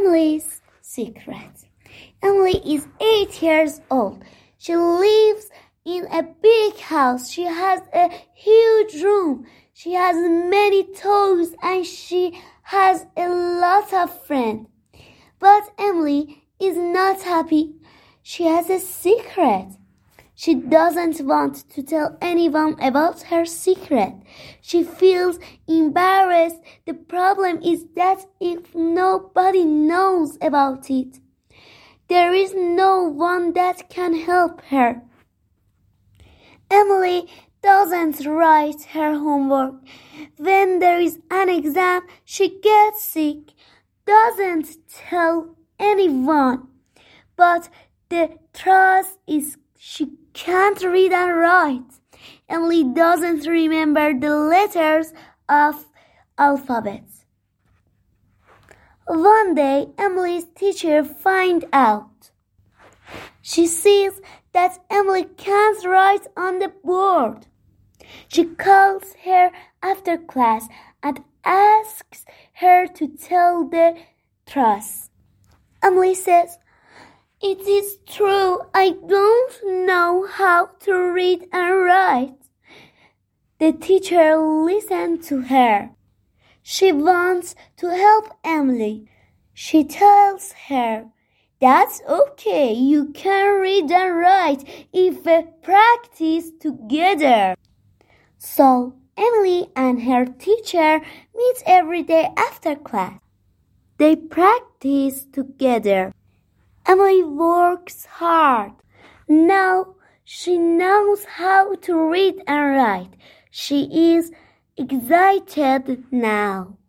Emily's secret. Emily is 8 years old. She lives in a big house. She has a huge room. She has many toys and she has a lot of friends. But Emily is not happy. She has a secret. She doesn't want to tell anyone about her secret. She feels embarrassed. The problem is that if nobody knows about it, there is no one that can help her. Emily doesn't write her homework. When there is an exam, she gets sick, doesn't tell anyone. But the truth is she can't read and write. Emily doesn't remember the letters of alphabet. One day, Emily's teacher finds out. She sees that Emily can't write on the board. She calls her after class and asks her to tell the truth. Emily says, "It is true, I don't know how to read and write." The teacher listened to her. She wants to help Emily. She tells her, "That's okay, you can read and write if we practice together." So Emily and her teacher meet every day after class. They practice together. Emily works hard. Now she knows how to read and write. She is excited now.